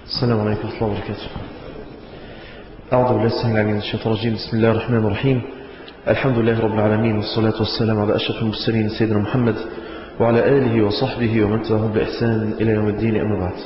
السلام عليكم ورحمة الله وبركاته. أعوذ بالله السميع العليم من الشيطان الرجيم. بسم الله الرحمن الرحيم. الحمد لله رب العالمين، والصلاة والسلام على أشرف المرسلين سيدنا محمد وعلى آله وصحبه ومن تبعهم بإحسان إلى يوم الدين، أما بعد.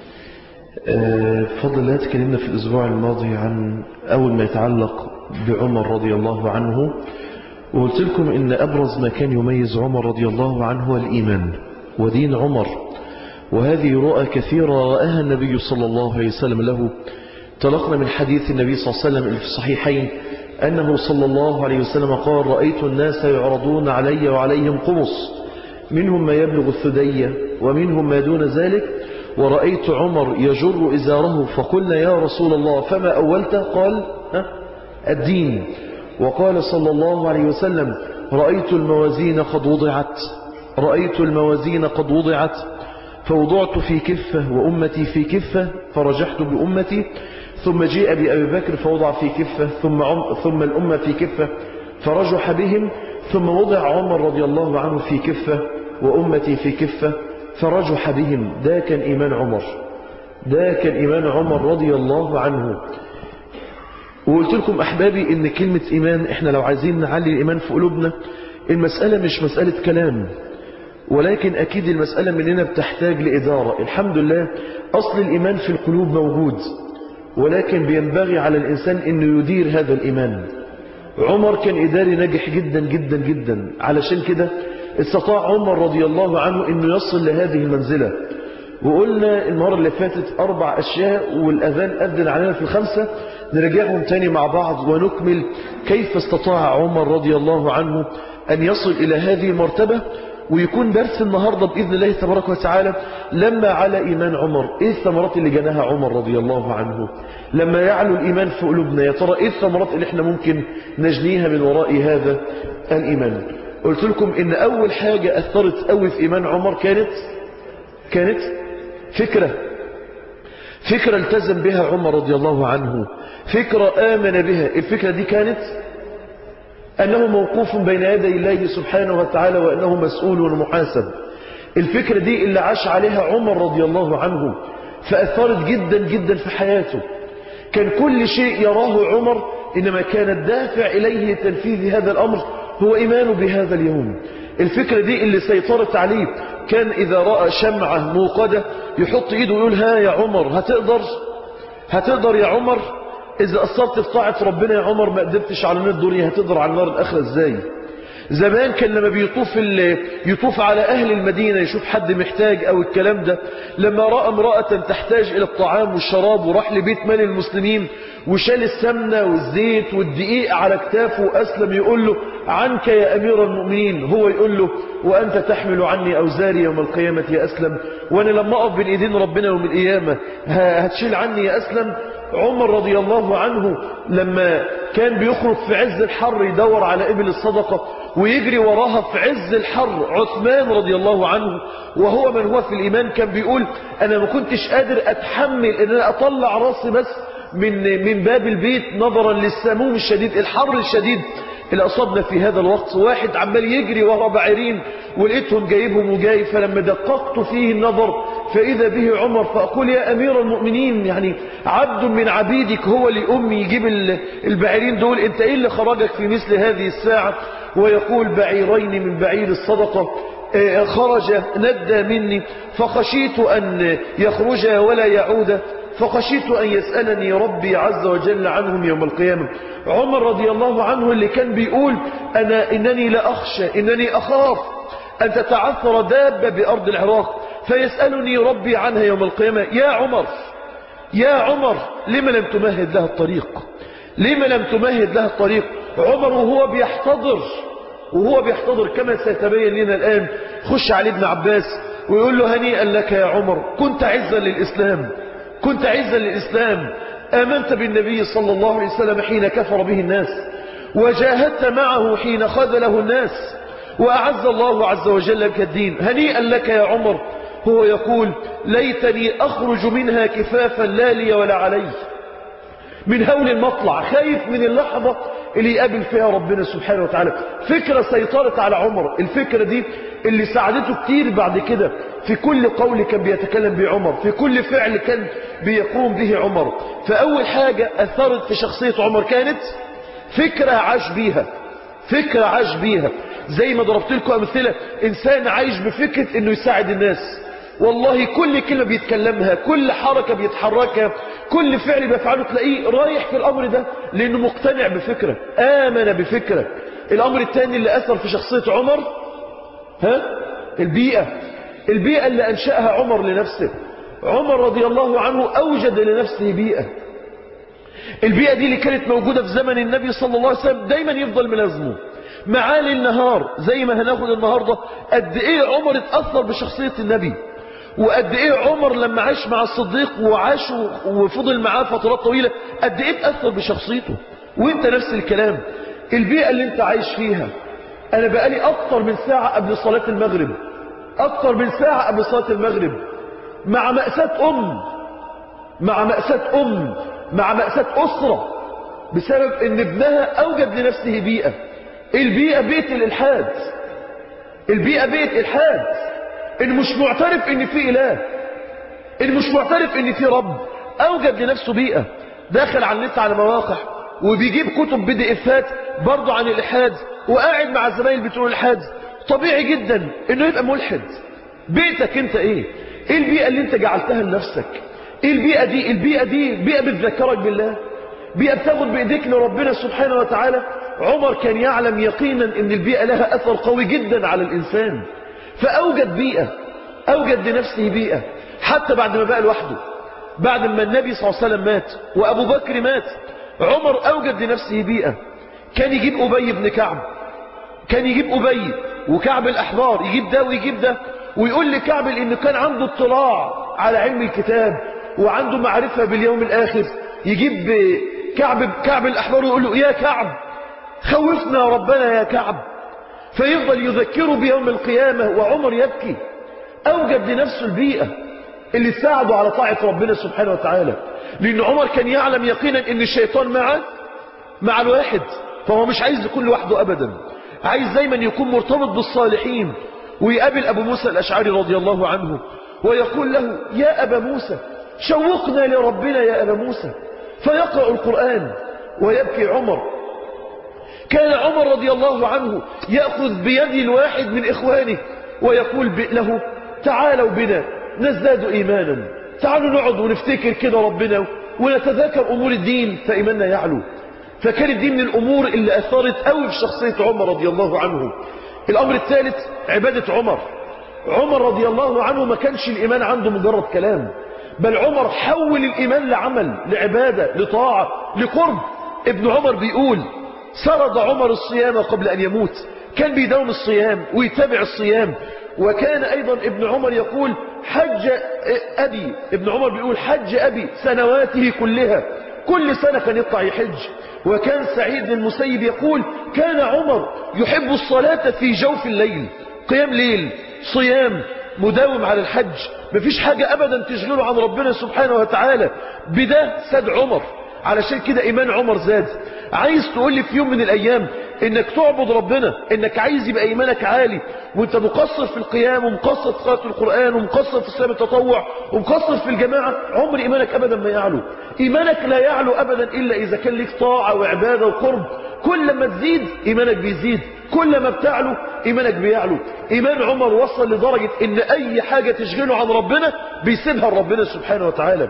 بفضل الله تكلمنا في الأسبوع الماضي عن أول ما يتعلق بعمر رضي الله عنه، وقلت لكم إن أبرز ما كان يميز عمر رضي الله عنه هو الإيمان ودين عمر، وهذه رؤى كثيرة رآها النبي صلى الله عليه وسلم له. طلقنا من حديث النبي صلى الله عليه وسلم في الصحيحين أنه صلى الله عليه وسلم قال: رأيت الناس يعرضون علي وعليهم قمص، منهم ما يبلغ الثدي ومنهم ما دون ذلك، ورأيت عمر يجر إزاره، فقلنا: يا رسول الله فما أولت؟ قال: الدين. وقال صلى الله عليه وسلم: رأيت الموازين قد وضعت، رأيت الموازين قد وضعت، فوضعت في كفة وأمتي في كفة فرجحت بأمتي، ثم جاء بأبي بكر فوضع في كفة، ثم الأمة في كفة فرجح بهم، ثم وضع عمر رضي الله عنه في كفة وأمتي في كفة فرجح بهم. ده كان إيمان عمر، ده كان إيمان عمر رضي الله عنه. وقلت لكم أحبابي إن كلمة إيمان، إحنا لو عايزين نعلي الإيمان في قلوبنا، المسألة مش مسألة كلام، ولكن أكيد المسألة مننا بتحتاج لإدارة. الحمد لله أصل الإيمان في القلوب موجود، ولكن بينبغي على الإنسان أنه يدير هذا الإيمان. عمر كان إداري ناجح جدا جدا جدا، علشان كده استطاع عمر رضي الله عنه أنه يصل لهذه المنزلة. وقلنا المرة اللي فاتت 4 أشياء، والأذان أذن علينا في 5، نرجعهم تاني مع بعض ونكمل كيف استطاع عمر رضي الله عنه أن يصل إلى هذه المرتبة. ويكون درس النهاردة بإذن الله تبارك وتعالى لما على إيمان عمر، إيه الثمرات اللي جناها عمر رضي الله عنه لما يعلو الإيمان في قلوبنا؟ يا ترى إيه الثمرات اللي احنا ممكن نجنيها من وراء هذا الإيمان؟ قلت لكم إن أول حاجة أثرت قوي في إيمان عمر كانت فكرة التزم بها عمر رضي الله عنه، فكرة آمن بها. الفكرة دي كانت أنه موقوف بين يدي الله سبحانه وتعالى، وأنه مسؤول ومحاسب. الفكرة دي اللي عاش عليها عمر رضي الله عنه، فأثرت جدا جدا في حياته. كان كل شيء يراه عمر، إنما كان الدافع إليه لتنفيذ هذا الأمر هو إيمانه بهذا اليوم. الفكرة دي اللي سيطرت عليه. كان إذا رأى شمعة موقدة يحط إيده ويقول: ها يا عمر، هتقدر يا عمر؟ إذا قصرت في طاعة ربنا يا عمر ما قدرتش على نار الدنيا، هتقدر على نار الآخرة إزاي؟ زمان كان لما يطوف على أهل المدينة يشوف حد محتاج أو الكلام ده، لما رأى امرأة تحتاج إلى الطعام والشراب وراح لبيت مال المسلمين وشال السمنة والزيت والدقيق على كتافه وأسلم، يقول له: عنك يا أمير المؤمنين. هو يقول له: وأنت تحمل عني أوزاري يوم القيامة يا أسلم، وأنا لما أقف بين إيدين ربنا يوم القيامة هتشيل عني يا أسلم. عمر رضي الله عنه لما كان بيخرج في عز الحر يدور على إبل الصدقة ويجري وراها في عز الحر، عثمان رضي الله عنه وهو من هو في الإيمان كان بيقول: أنا ما كنتش قادر أتحمل أن أنا أطلع راسي بس من باب البيت نظرا للسموم الشديد، الحر الشديد اللي أصابنا في هذا الوقت. واحد عمال يجري وراء بعيرين ولقيتهم جايبهم وجاي، فلما دققت فيه النظر فإذا به عمر، فأقول: يا أمير المؤمنين، يعني عبد من عبيدك هو لأمي يجيب البعيرين دول، أنت إيه اللي خرجك في مثل هذه الساعة؟ ويقول: بعيرين من بعير الصدقة خرج ندى مني، فخشيت أن يخرج ولا يعود، فخشيت أن يسألني ربي عز وجل عنهم يوم القيامة. عمر رضي الله عنه اللي كان بيقول: إنني لا أخشى، إنني أخاف أن تتعثر دابة بأرض العراق فيسألني ربي عنها يوم القيامة. يا عمر لما لم تمهد لها الطريق؟ لما لم تمهد لها الطريق؟ عمر وهو بيحتضر كما سيتبين لنا الآن، خش علي ابن عباس ويقول له: هنيئا لك يا عمر، كنت عزا للإسلام، آمنت بالنبي صلى الله عليه وسلم حين كفر به الناس، وجاهدت معه حين خذله الناس، وأعز الله عز وجل بك الدين. هنيئا لك يا عمر. هو يقول: ليتني أخرج منها كفافا لا لي ولا علي، من هول المطلع، خايف من اللحظة اللي يقابل فيها ربنا سبحانه وتعالى. فكرة سيطرت على عمر. الفكرة دي اللي ساعدته كتير بعد كده في كل قول كان بيتكلم به عمر، في كل فعل كان بيقوم به عمر. فأول حاجة أثرت في شخصية عمر كانت فكرة عاش بيها، فكرة عاش بيها. زي ما ضربت لكم أمثلة، إنسان عايش بفكرة إنه يساعد الناس. والله كل كلمة بيتكلمها، كل حركة بيتحركها، كل فعل بيفعله تلاقيه رايح في الأمر ده لأنه مقتنع بفكرة، آمن بفكرة. الأمر الثاني اللي أثر في شخصية عمر البيئة اللي أنشأها عمر لنفسه. عمر رضي الله عنه أوجد لنفسه بيئة. البيئة دي اللي كانت موجودة في زمن النبي صلى الله عليه وسلم دايما يفضل ملازمه معالي النهار. زي ما هناخد النهاردة قد ايه عمر اتأثر بشخصية النبي، وقد ايه عمر لما عاش مع الصديق وعاش وفضل معاه فترات طويلة قد ايه اتأثر بشخصيته. وانت نفس الكلام، البيئة اللي انت عايش فيها. انا بقالي اكتر من ساعة قبل صلاة المغرب، اكتر من ساعة قبل صلاة المغرب مع مأساة مع مأساة أسرة بسبب ان ابنها اوجد لنفسه بيئة. البيئة بيئة الإلحاد، البيئة بيئة إلحاد، اللي مش معترف ان في إله، اللي مش معترف ان في رب، اوجد لنفسه بيئة. داخل على النت على مواقع وبيجيب كتب بدء برضه عن الإلحاد، وقاعد مع الزمايل بتوع الإلحاد. طبيعي جدا انه يبقى ملحد. بيئتك انت ايه البيئة اللي انت جعلتها لنفسك؟ ايه البيئة دي بيئة بتذكرك بالله، بيئة بتاخد بإيديك لربنا سبحانه وتعالى. عمر كان يعلم يقينا ان البيئة لها أثر قوي جدا على الإنسان، فأوجد بيئة، أوجد لنفسه بيئة. حتى بعد ما بقى لوحده، بعد ما النبي صلى الله عليه وسلم مات وأبو بكر مات، عمر أوجد لنفسه بيئة. كان يجيب أبي بن كعب، كان يجيب أبي وكعب الأحبار، يجيب ده ويجيب ده، ويقول لكعب إنه كان عنده اطلاع على علم الكتاب وعنده معرفة باليوم الآخر. يجيب كعب الأحبار ويقول له يا كعب خوفنا ربنا يا كعب، فيفضل يذكره بيوم القيامة وعمر يبكي. أوجد لنفسه البيئة اللي تساعده على طاعة ربنا سبحانه وتعالى، لأن عمر كان يعلم يقينا إن الشيطان مع الواحد، فهو مش عايز يكون لوحده أبدا، عايز دايما يكون مرتبط بالصالحين. ويقابل أبو موسى الأشعري رضي الله عنه ويقول له يا أبا موسى شوقنا لربنا يا أبا موسى، فيقرأ القرآن ويبكي عمر. كان عمر رضي الله عنه يأخذ بيد الواحد من إخوانه ويقول له تعالوا بنا نزداد إيمانا، تعالوا نقعد ونفتكر كده ربنا ونتذاكر أمور الدين فإيماننا يعلو. فكانت دي من الأمور اللي أثرت قوي في شخصية عمر رضي الله عنه. الأمر الثالث عبادة عمر رضي الله عنه ما كانش الإيمان عنده مجرد كلام، بل عمر حول الإيمان لعمل، لعبادة، لطاعة، لقرب. ابن عمر بيقول سرد عمر الصيام قبل أن يموت، كان بيداوم الصيام ويتابع الصيام. وكان أيضا ابن عمر يقول ابن عمر بيقول حج أبي سنواته كلها، كل سنة كان يطلع يحج. وكان سعيد بن المسيب يقول كان عمر يحب الصلاة في جوف الليل، قيام ليل، صيام، مداوم على الحج، مفيش حاجة أبدا تشغله عن ربنا سبحانه وتعالى. بده ساد عمر، علشان كده إيمان عمر زاد. عايز تقول لي في يوم من الأيام إنك تعبد ربنا، إنك عايز يبقى إيمانك عالي وإنت مقصر في القيام ومقصر في قراءة القرآن ومقصر في صيام التطوع ومقصر في الجماعة، عمر إيمانك أبدا ما يعلو. إيمانك لا يعلو أبدا إلا إذا كان لك طاعة وعبادة وقرب. كل ما تزيد إيمانك بيزيد، كل ما بتعلو إيمانك بيعلو. إيمان عمر وصل لدرجة إن أي حاجة تشغله عن ربنا بيسيبها لربنا سبحانه وتعالى.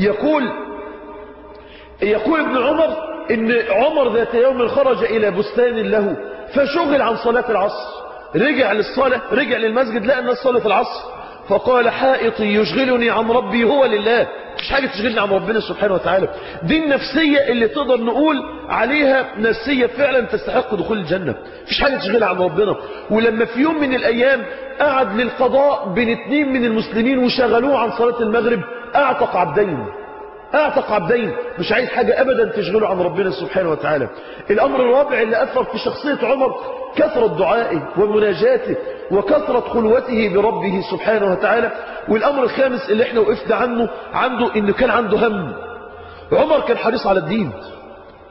يقول ابن عمر إن عمر ذات يوم خرج إلى بستان له فشغل عن صلاة العصر، رجع للمسجد لقى الناس صلاة العصر، فقال حائطي يشغلني عن ربي هو لله، مش حاجة تشغلني عن ربنا سبحانه وتعالى. دي النفسية اللي تقدر نقول عليها نفسية فعلا تستحق دخول الجنة، مش حاجة تشغلها عن ربنا. ولما في يوم من الأيام قعد للقضاء بين 2 من المسلمين وشغلوه عن صلاة المغرب، اعتق عبدين، مش عايز حاجة أبدا تشغله عن ربنا سبحانه وتعالى. الأمر الرابع اللي أثر في شخصية عمر كثرة دعائه ومناجاته وكثرة خلوته بربه سبحانه وتعالى. والأمر الخامس اللي احنا وقفنا عنده إنه كان عنده هم. عمر كان حريص على الدين،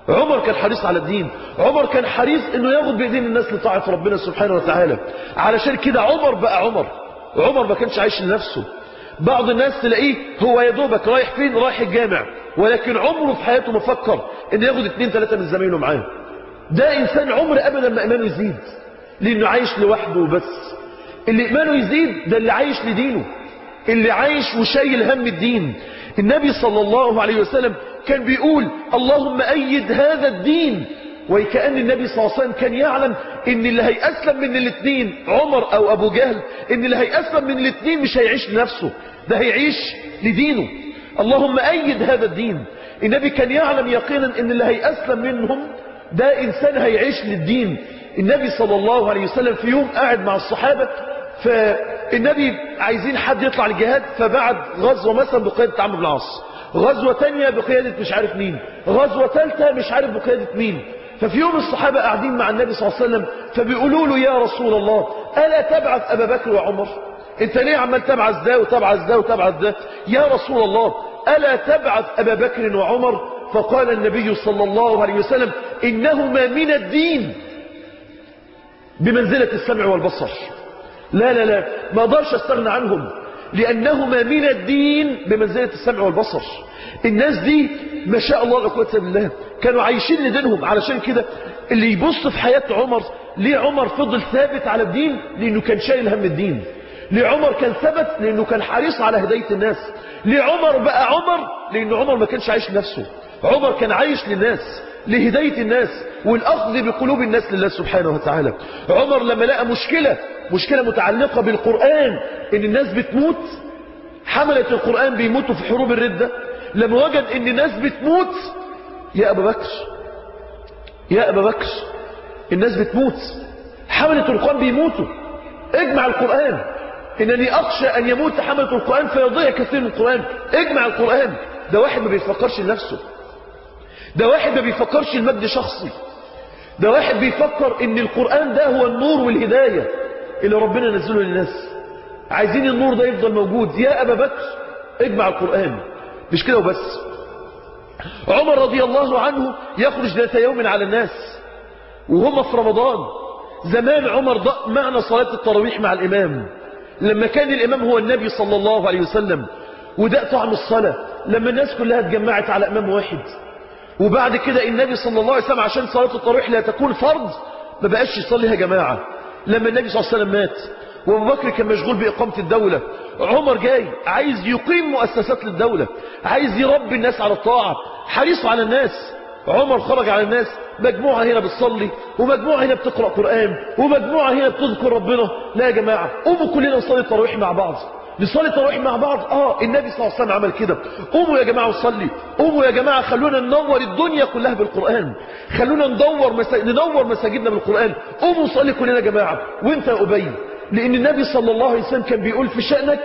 عمر كان حريص على الدين. عمر كان حريص انه ياخد بايدين الناس لطاعة ربنا سبحانه وتعالى. علشان كده عمر بقى عمر ما كانش عايش لنفسه. بعض الناس تلاقيه هو يا دوبك رايح فين؟ رايح الجامع، ولكن عمره في حياته ما فكر انه ياخد 2-3 من زمايله معاه. ده انسان عمر ابدا ما ايمانه يزيد، لانه عايش لوحده بس. اللي ايمانه يزيد ده اللي عايش لدينه، اللي عايش وشايل هم الدين. النبي صلى الله عليه وسلم كان بيقول اللهم أيد هذا الدين، وكأن النبي صلى الله عليه وسلم كان يعلم ان اللي هيأسلم من الاثنين عمر او ابو جهل، ان اللي هيأسلم من الاثنين مش هيعيش لنفسه، ده هيعيش لدينه. اللهم أيد هذا الدين. النبي كان يعلم يقينا ان اللي هيأسلم منهم ده انسان هيعيش للدين. النبي صلى الله عليه وسلم في يوم قاعد مع الصحابة، فالنبي عايزين حد يطلع للجهاد، فبعد غزوة مثلا بقيادة عمرو بن العاص، غزوة تانية بقيادة مش عارف مين، غزوة ثالثة مش عارف بقيادة مين. ففي يوم الصحابة قاعدين مع النبي صلى الله عليه وسلم، فبيقولوا له يا رسول الله ألا تبعث أبا بكر وعمر؟ انت ليه عمال تبعث ده وتبعث ده وتبعث ده؟ يا رسول الله ألا تبعث أبا بكر وعمر؟ فقال النبي صلى الله عليه وسلم إنهما من الدين بمنزلة السمع والبصر. لا لا لا، ما اقدرش استغنى عنهم، لأنهما من الدين بمنزلة السمع والبصر. الناس دي ما شاء الله لا قوة إلا بالله كانوا عايشين لدينهم. علشان كده اللي يبص في حياة عمر، ليه عمر فضل ثابت على الدين؟ لأنه كان شايل هم الدين. ليه عمر كان ثبت؟ لأنه كان حريص على هداية الناس. ليه عمر بقى عمر؟ لأنه عمر ما كانش عايش لنفسه، عمر كان عايش للناس، لهداية الناس والأخذ بقلوب الناس لله سبحانه وتعالى. عمر لما لقى مشكلة متعلقة بالقرآن، ان الناس بتموت، حملة القرآن بيموتوا في حروب الردة، لما وجد ان الناس بتموت، يا أبا بكر الناس بتموت، حملة القرآن بيموتوا، اجمع القرآن، انني اخشى ان يموت حملة القرآن فيضيع كثير من القرآن، اجمع القرآن. ده واحد ما بيفكرش لنفسه، ده واحد ما بيفكرش المجد شخصي، ده واحد بيفكر ان القرآن ده هو النور والهداية اللي ربنا نزله للناس، عايزين النور ده يفضل موجود. يا أبا بكر اجمع القرآن. مش كده وبس، عمر رضي الله عنه يخرج ذات يوم على الناس وهم في رمضان. زمان عمر ضاق معنى صلاة التراويح مع الإمام، لما كان الإمام هو النبي صلى الله عليه وسلم، وده طعم الصلاة لما الناس كلها اتجمعت على إمام واحد. وبعد كده النبي صلى الله عليه وسلم عشان صلاة التراويح لا تكون فرض ما بقاش يصليها جماعة. لما النبي صلى الله عليه وسلم مات وابو بكر كان مشغول بإقامة الدولة، عمر جاي عايز يقيم مؤسسات للدولة، عايز يربي الناس على الطاعة، حريص على الناس. عمر خرج على الناس، مجموعة هنا بتصلي ومجموعة هنا بتقرأ قرآن ومجموعة هنا بتذكر ربنا. لا يا جماعة، قوموا كلنا نصلي التراويح مع بعض، نصلي التراويح مع بعض. النبي صلى الله عليه وسلم عمل كده. قوموا يا جماعة وصلي، قوموا يا جماعة، خلونا ننور الدنيا كلها بالقرآن، خلونا ننور مساجدنا بالقرآن. قوموا نصلي كلنا يا جماعة. وانت يا أبي، لأن النبي صلى الله عليه وسلم كان بيقول في شأنك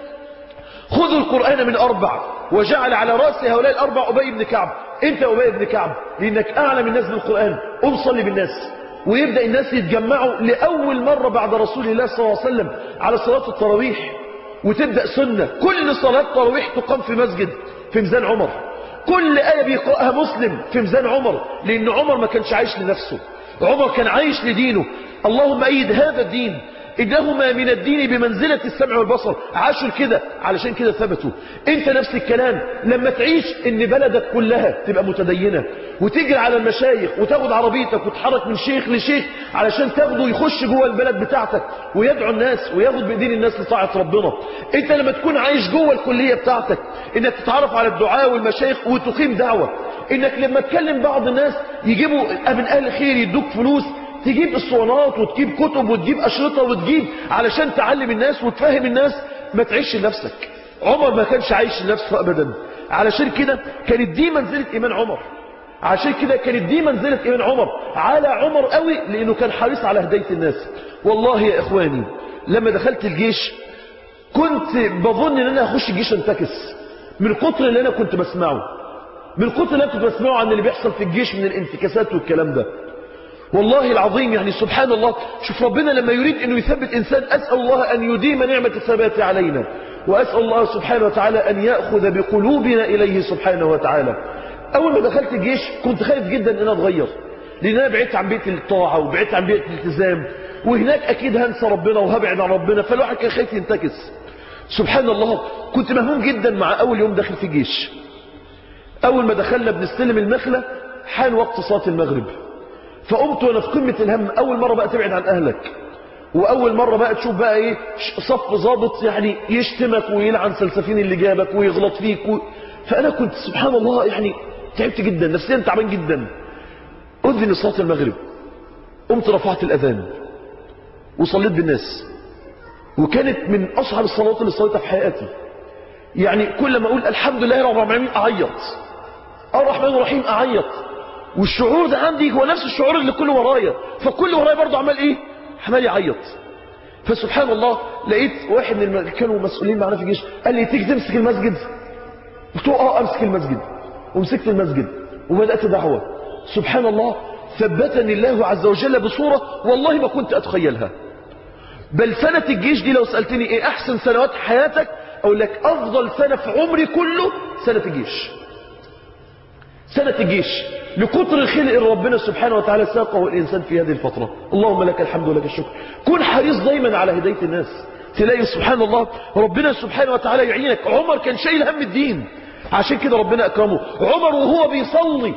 خذوا القرآن من 4، وجعل على رأس هؤلاء 4 أبي بن كعب. انت يا أبي بن كعب لأنك أعلم الناس بالقرآن، قوم صلي بالناس. ويبدأ الناس يتجمعوا لأول مرة بعد رسول الله صلى الله عليه وسلم على صلاة التراويح، وتبدأ سنة كل صلاة تراويح تقام في مسجد في ميزان عمر، كل آية بيقرأها مسلم في ميزان عمر، لأن عمر ما كانش عايش لنفسه، عمر كان عايش لدينه. اللهم أيد هذا الدين، إنهما من الدين بمنزلة السمع والبصر. عاشوا كده، علشان كده ثبتوا. انت نفس الكلام، لما تعيش ان بلدك كلها تبقى متدينة وتجري على المشايخ وتاخد عربيتك وتحرك من شيخ لشيخ علشان تاخده يخش جوه البلد بتاعتك ويدعو الناس وياخد بإيدين الناس لطاعة ربنا. انت لما تكون عايش جوه الكلية بتاعتك انك تتعرف على الدعاء والمشايخ وتقيم دعوة، انك لما تكلم بعض الناس يجيبوا من اهل خير يدوك فلوس، تجيب اسطوانات وتجيب كتب وتجيب أشرطة وتجيب علشان تعلم الناس وتفهم الناس. ما تعيش لنفسك. عمر ما كانش عايش لنفسه أبدا، علشان كده كانت دي منزلة إيمان عمر، عشان كده كانت دي منزلة إيمان عمر على عمر قوي، لأنه كان حريص على هداية الناس. والله يا إخواني لما دخلت الجيش كنت بظن ان انا هخش الجيش انتكس من كتر اللي انا كنت بسمعه، من كتر اللي انا كنت بسمعه عن اللي بيحصل في الجيش من الانتكاسات والكلام ده. والله العظيم يعني سبحان الله، شوف ربنا لما يريد انه يثبت انسان، اسأل الله ان يديم نعمة الثبات علينا، واسأل الله سبحانه وتعالى ان يأخذ بقلوبنا اليه سبحانه وتعالى. اول ما دخلت الجيش كنت خايف جدا ان انا اتغير، لان انا بعدت عن بيئه الطاعه وبعدت عن بيئه الالتزام، وهناك اكيد هنسى ربنا وهبعد عن ربنا، فالواحد كان خايف ينتكس. سبحان الله كنت مهموم جدا مع اول يوم داخل في الجيش. اول ما دخلنا بنستلم المخله حان وقت صلاه المغرب، فقمت وانا في قمه الهم. اول مره بقى تبعد عن اهلك، واول مره بقى تشوف بقى ايه صف ضابط يعني يشتمك ويلعن سلسفين اللي جابك ويغلط فيك فانا كنت سبحان الله يعني تعبت جدا نفسيا، تعبان جدا. اذن صلاه المغرب، قمت رفعت الاذان وصليت بالناس، وكانت من اصعب الصلوات اللي صليتها في حياتي. يعني كل ما اقول الحمد لله رب العالمين اعيط، الرحمن الرحيم اعيط، والشعور ده عندي هو نفس الشعور اللي كله ورايا، فكل ورايا برضه عمال ايه، عمال يعيط. فسبحان الله لقيت واحد من اللي كانوا مسؤولين معنا في الجيش قال لي تيجي تمسك المسجد؟ قلت له امسك المسجد، ومسكت المسجد وبدات دعوه. سبحان الله ثبتني الله عز وجل بصوره والله ما كنت اتخيلها. بل سنه الجيش دي لو سالتني ايه احسن سنوات حياتك اقول لك افضل سنه في عمري كله سنه الجيش. سنة الجيش لكتر الخير اللي ربنا سبحانه وتعالى ساقه الإنسان في هذه الفترة. اللهم لك الحمد ولك الشكر. كن حريص دايما على هداية الناس، تلاقي سبحان الله ربنا سبحانه وتعالى يعينك. عمر كان شايل هم الدين، عشان كده ربنا أكرمه. عمر وهو بيصلي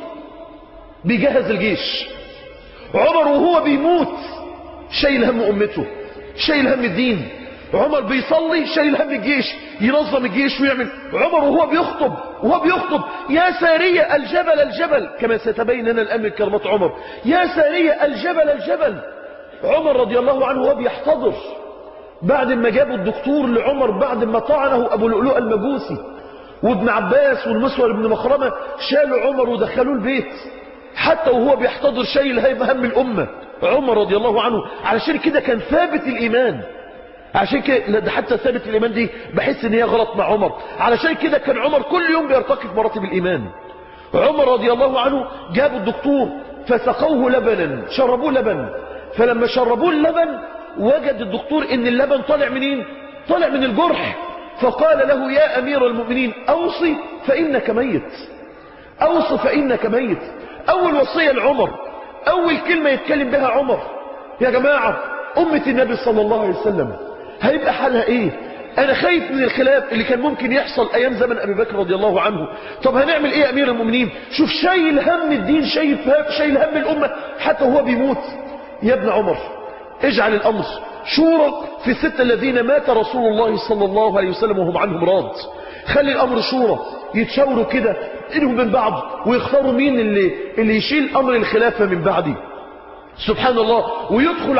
بيجهز الجيش، عمر وهو بيموت شايل هم أمته، شايل هم الدين. عمر بيصلي شايل هم الجيش، ينظم الجيش ويعمل. عمر وهو بيخطب يا سارية الجبل الجبل، كما سيتبين لنا الآن من كلمات عمر، يا سارية الجبل الجبل. عمر رضي الله عنه وهو بيحتضر بعد ما جابوا الدكتور لعمر بعد ما طعنه أبو لؤلؤ المجوسي، وابن عباس والمسور بن مخرمة شالوا عمر ودخلوه البيت، حتى وهو بيحتضر شايل هم الأمة عمر رضي الله عنه. علشان كده كان ثابت الإيمان، عشان كده ده حتى ثابت الإيمان دي بحس ان هي غلط مع عمر. علشان كده كان عمر كل يوم بيرتقي في مراتب الإيمان. عمر رضي الله عنه جابوا الدكتور فسقوه لبنا، شربوه لبن، فلما شربوه اللبن وجد الدكتور ان اللبن طالع منين؟ طالع من الجرح. فقال له يا أمير المؤمنين أوصي فإنك ميت، أوصي فإنك ميت. أول وصية لعمر، أول كلمة يتكلم بها عمر. يا جماعة أمة النبي صلى الله عليه وسلم هيبقى حالها ايه؟ انا خايف من الخلاف اللي كان ممكن يحصل ايام زمن ابي بكر رضي الله عنه. طب هنعمل ايه يا امير المؤمنين؟ شوف شايل هم الدين، شايل هم الامة حتى هو بيموت. يا ابن عمر اجعل الامر شورى في الستة الذين مات رسول الله صلى الله عليه وسلم وهم عنهم راض. خلي الامر شورى، يتشاوروا كده بينهم من بعض ويختاروا مين اللي يشيل امر الخلافة من بعدي. سبحان الله. ويدخل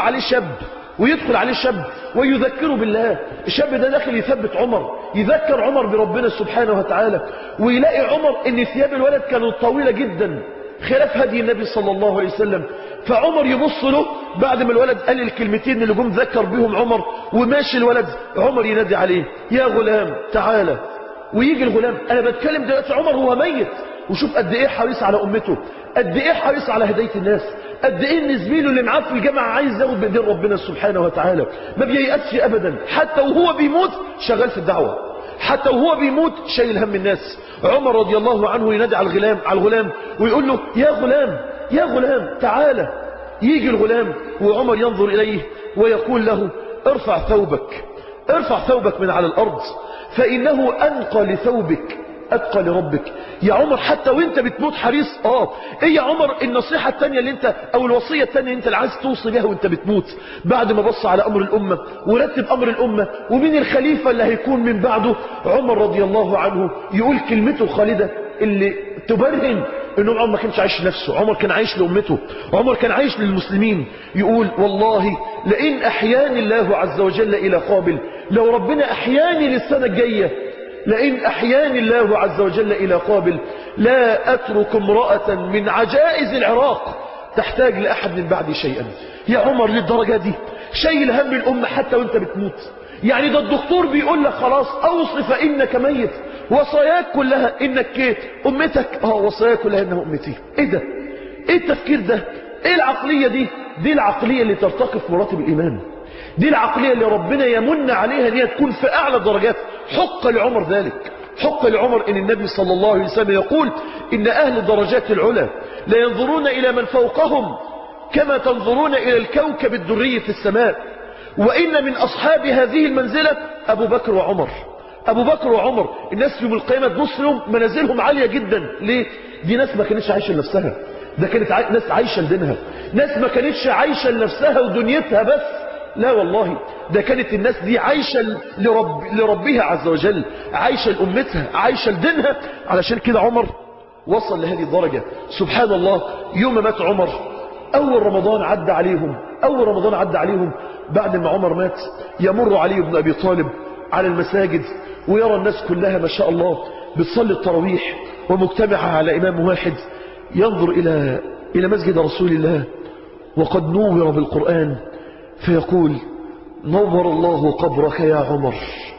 عليه شاب ويذكره بالله. الشاب ده داخل يثبت عمر، يذكر عمر بربنا سبحانه وتعالى، ويلاقي عمر ان ثياب الولد كانت طويلة جدا خلاف هدي النبي صلى الله عليه وسلم. فعمر يبص له بعد ما الولد قال الكلمتين اللي جم ذكر بهم عمر وماشي الولد، عمر ينادي عليه يا غلام تعالى. ويجي الغلام. انا بتكلم دلوقتي عمر هو ميت، وشوف قد ايه حريص على امته، قد ايه حريص على هداية الناس، قد ايه ان زميله اللي معاه في الجامعه عايز ياخد بايدين ربنا سبحانه وتعالى. ما بييأسش ابدا، حتى وهو بيموت شغال في الدعوه، حتى وهو بيموت شايل هم الناس. عمر رضي الله عنه ينادي على الغلام ويقول له يا غلام تعالى. يجي الغلام وعمر ينظر اليه ويقول له ارفع ثوبك من على الارض فانه انقى لثوبك اتقى لربك. يا عمر حتى وانت بتموت حريص. ايه يا عمر النصيحة التانية اللي انت او الوصية التانية اللي انت اللي عايز توصي بها وانت بتموت؟ بعد ما بص على امر الامة ورتب امر الامة ومين الخليفة اللي هيكون من بعده، عمر رضي الله عنه يقول كلمته الخالدة اللي تبرهن انه عمر ما كانش عايش لنفسه، عمر كان عايش لامته، عمر كان عايش للمسلمين. يقول والله لئن احياني الله عز وجل الى قابل، لو ربنا احياني للسنة الجاية، لئن أحياني الله عز وجل إلى قابل لا أترك امرأة من عجائز العراق تحتاج لأحد من بعدي شيئا. يا عمر للدرجة دي شايل هم الأمة حتى وانت بتموت. يعني ده الدكتور بيقول لك خلاص أوصي فإنك ميت، وصاياك كلها إنك أمتك، وصاياك كلها إنها أمتي. إيه ده؟ إيه التفكير ده؟ إيه العقلية دي؟ دي العقلية اللي ترتقي في مراتب الإيمان، دي العقلية اللي ربنا يمن عليها ان هي تكون في أعلى درجات. حق لعمر ذلك، حق لعمر ان النبي صلى الله عليه وسلم يقول ان اهل الدرجات العلى لا ينظرون الى من فوقهم كما تنظرون الى الكوكب الدري في السماء، وان من اصحاب هذه المنزلة ابو بكر وعمر. ابو بكر وعمر الناس يوم القيامة تبص لهم منازلهم عالية جدا. ليه؟ دي ناس ما كانتش عايشة لنفسها، ده كانت ناس عايشة لدينها، ناس ما كانتش عايشة لنفسها ودنيتها بس، لا والله، ده كانت الناس دي عايشة لربها عز وجل، عايشة لأمتها، عايشة لدينها. علشان كده عمر وصل لهذه الدرجة. سبحان الله، يوم مات عمر أول رمضان عدى عليهم بعد ما عمر مات، يمر علي بن أبي طالب على المساجد ويرى الناس كلها ما شاء الله بتصلي التراويح ومجتمعة على إمام واحد، ينظر إلى مسجد رسول الله وقد نور بالقرآن فيقول: نور الله قبرك يا عمر،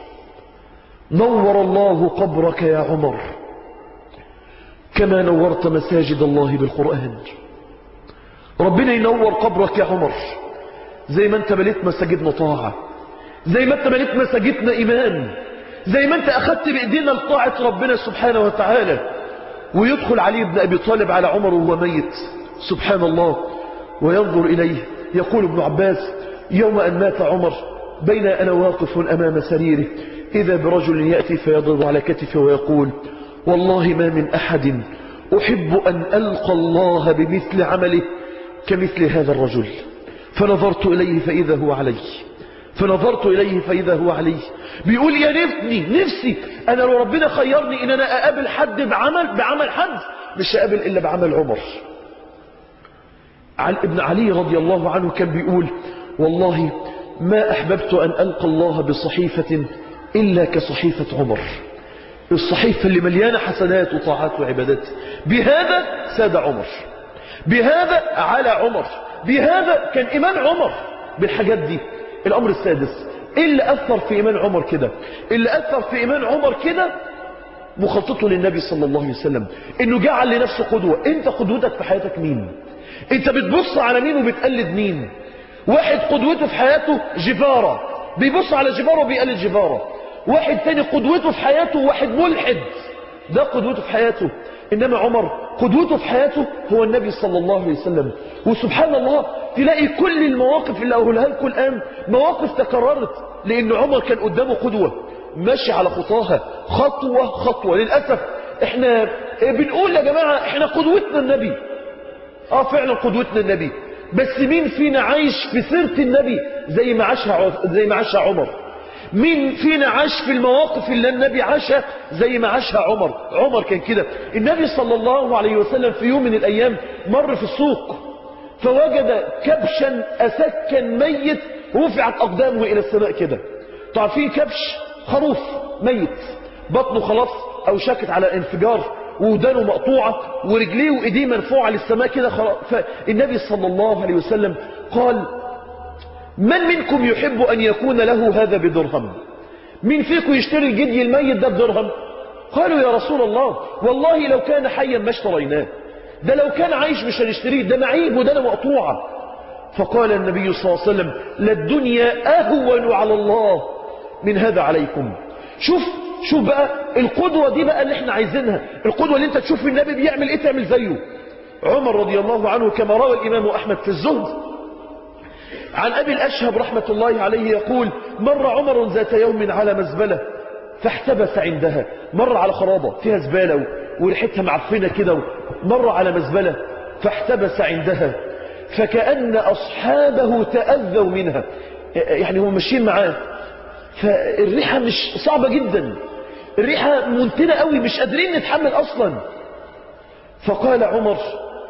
نور الله قبرك يا عمر كما نورت مساجد الله بالقرآن. ربنا ينور قبرك يا عمر زي ما انت مليت مساجدنا طاعة، زي ما انت مليت مساجدنا إيمان، زي ما انت أخذت بإيدينا لطاعة ربنا سبحانه وتعالى. ويدخل علي بن أبي طالب على عمر وهو ميت، سبحان الله، وينظر إليه. يقول ابن عباس: يوم أن مات عمر بين أنا واقف أمام سريره إذا برجل يأتي فيضرب على كتفه ويقول: والله ما من أحد أحب أن ألقى الله بمثل عمله كمثل هذا الرجل. فنظرت إليه فإذا هو عليه بيقول: يا نفسي أنا لو ربنا خيرني إن أنا أقابل حد بعمل حد، مش أقابل إلا بعمل عمر. ابن علي رضي الله عنه كان بيقول: والله ما أحببت أن ألقى الله بصحيفة إلا كصحيفة عمر، الصحيفة اللي مليانة حسنات وطاعات وعبادات. بهذا ساد عمر، بهذا على عمر، بهذا كان إيمان عمر بالحاجات دي. الأمر السادس اللي أثر في إيمان عمر كده، مخططه للنبي صلى الله عليه وسلم، إنه جعل لنفسه قدوة. أنت قدوتك في حياتك مين؟ أنت بتبص على مين وبتقلد مين؟ واحد قدوته في حياته جبارة، بيبص على جبارة وبيقلد جبارة. واحد تاني قدوته في حياته واحد ملحد، ده قدوته في حياته. إنما عمر قدوته في حياته هو النبي صلى الله عليه وسلم. وسبحان الله تلاقي كل المواقف اللي أقولها لكم الآن مواقف تكررت، لأن عمر كان قدامه قدوة ماشي على خطاها خطوة. للأسف احنا بنقول يا جماعة احنا قدوتنا النبي، فعلا قدوتنا النبي، بس مين فينا عايش في سيرة النبي زي ما عاشها عمر؟ مين فينا عاش في المواقف اللي النبي عاشها زي ما عاشها عمر؟ عمر كان كده. النبي صلى الله عليه وسلم في يوم من الأيام مر في السوق فوجد كبشا أسكا ميت رفعت أقدامه إلى السماء كده. تعرفين كبش خروف ميت بطنه خلاص أوشكت على انفجار ودانه مقطوعة ورجليه وإيديه مرفوعة للسماء كده خلاص. فالنبي صلى الله عليه وسلم قال: من منكم يحب أن يكون له هذا بدرهم؟ مين فيكم يشتري الجدي الميت ده بدرهم؟ قالوا: يا رسول الله والله لو كان حيا ما اشتريناه، ده لو كان عايش مش هنشتريه، ده معيب ودانه مقطوعة. فقال النبي صلى الله عليه وسلم: للدنيا أهون على الله من هذا عليكم. شوف بقى القدوة دي بقى اللي احنا عايزينها، القدوة اللي انت تشوف النبي بيعمل ايه تعمل زيه. عمر رضي الله عنه كما روى الإمام أحمد في الزهد عن أبي الأشهب رحمة الله عليه يقول: مر عمر ذات يوم على مزبلة فاحتبس عندها. مر على خرابة فيها زبالة وريحتها معفنة كده، مر على مزبلة فاحتبس عندها فكأن أصحابه تأذوا منها، يعني هم ماشيين معاه فالريحة مش صعبة جدا، الريحة منتنة قوي مش قادرين نتحمل أصلا. فقال عمر: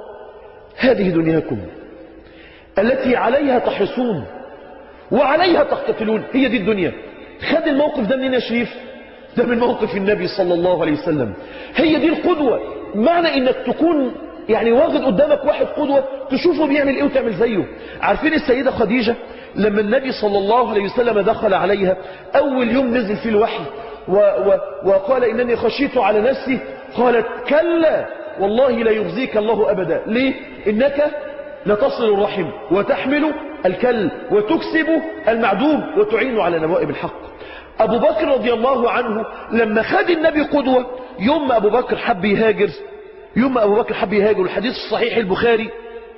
هذه دنياكم التي عليها تحرصون وعليها تقتتلون، هي دي الدنيا. خد الموقف ده منين يا شريف؟ ده من موقف النبي صلى الله عليه وسلم. هي دي القدوة، معنى انك تكون يعني واخد قدامك واحد قدوة تشوفه بيعمل ايه وتعمل زيه. عارفين السيدة خديجة لما النبي صلى الله عليه وسلم دخل عليها أول يوم نزل فيه الوحي وقال: إنني خشيت على نفسي، قالت: كلا والله لا يخزيك الله أبدا. ليه؟ إنك لتصل الرحم وتحمل الكل وتكسب المعدوم وتعين على نوائب الحق. أبو بكر رضي الله عنه لما خد النبي قدوة، يوم ما أبو بكر حب يهاجر، الحديث الصحيح البخاري،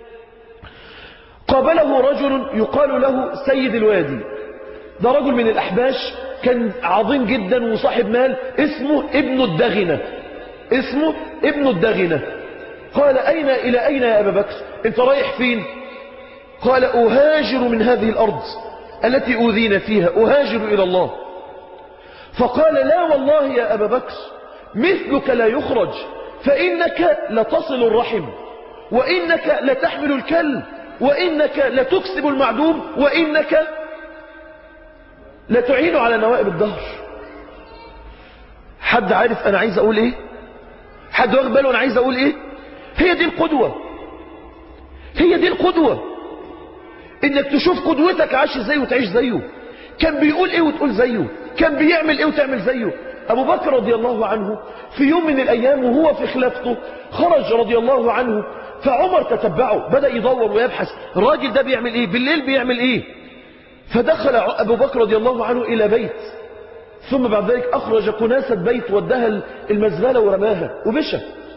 قابله رجل يقال له سيد الوادي. ده رجل من الأحباش، كان عظيم جدا وصاحب مال، اسمه ابن الدغنة. قال إلى أين يا أبا بكر؟ أنت رايح فين؟ قال أهاجر من هذه الأرض التي أوذينا فيها، أهاجر إلى الله. فقال لا والله يا أبا بكر، مثلك لا يخرج، فإنك لتصل الرحم، وإنك لتحمل الكل، وإنك لتكسب المعدوم، وإنك لتعين على نوائب الدهر. حد عارف أنا عايز أقول إيه؟ حد واخد باله أنا عايز أقول إيه؟ هي دي القدوة، إنك تشوف قدوتك عاش إزاي وتعيش زيه، كان بيقول إيه وتقول زيه، كان بيعمل إيه وتعمل زيه. أبو بكر رضي الله عنه في يوم من الأيام وهو في خلافته خرج رضي الله عنه، فعمر تتبعه، بدأ يدور ويبحث الراجل ده بيعمل إيه، بالليل بيعمل إيه. فدخل أبو بكر رضي الله عنه إلى بيت، ثم بعد ذلك أخرج كناسة بيت ودها المزبلة ورماها ومشى.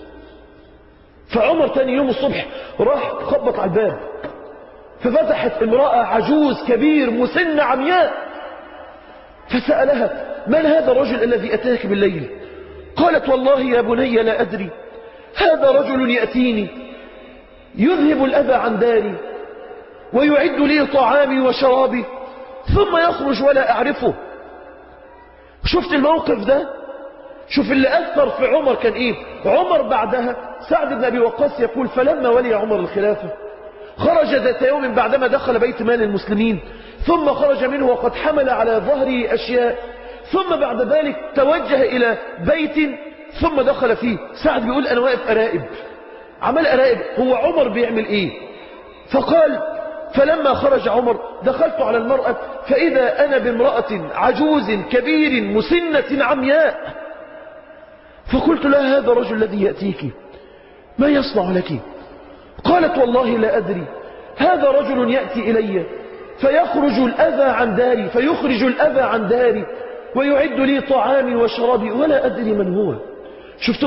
فعمر تاني يوم الصبح راح خبط على الباب، ففتحت امرأة عجوز كبير مسن عمياء، فسألها من هذا الرجل الذي أتاك بالليل؟ قالت والله يا بني لا أدري، هذا رجل يأتيني يذهب الأذى عن داري ويعد لي طعامي وشرابي ثم يخرج ولا أعرفه. شفت الموقف ده؟ شوف اللي أثر في عمر كان إيه. عمر بعدها سعد بن أبي وقاص يقول فلما ولي عمر الخلافة خرج ذات يوم بعدما دخل بيت مال المسلمين، ثم خرج منه وقد حمل على ظهره أشياء، ثم بعد ذلك توجه إلى بيت ثم دخل فيه. سعد بيقول أنا واقف أراقب، عمل أراقب هو عمر بيعمل إيه. فقال فلما خرج عمر دخلت على المرأة فإذا أنا بامرأة عجوز كبير مسنة عمياء، فقلت لها هذا الرجل الذي يأتيك ما يصنع لك؟ قالت والله لا أدري، هذا رجل يأتي إلي فيخرج الأذى عن داري ويعد لي طعامي وشرابي ولا أدري من هو. شفت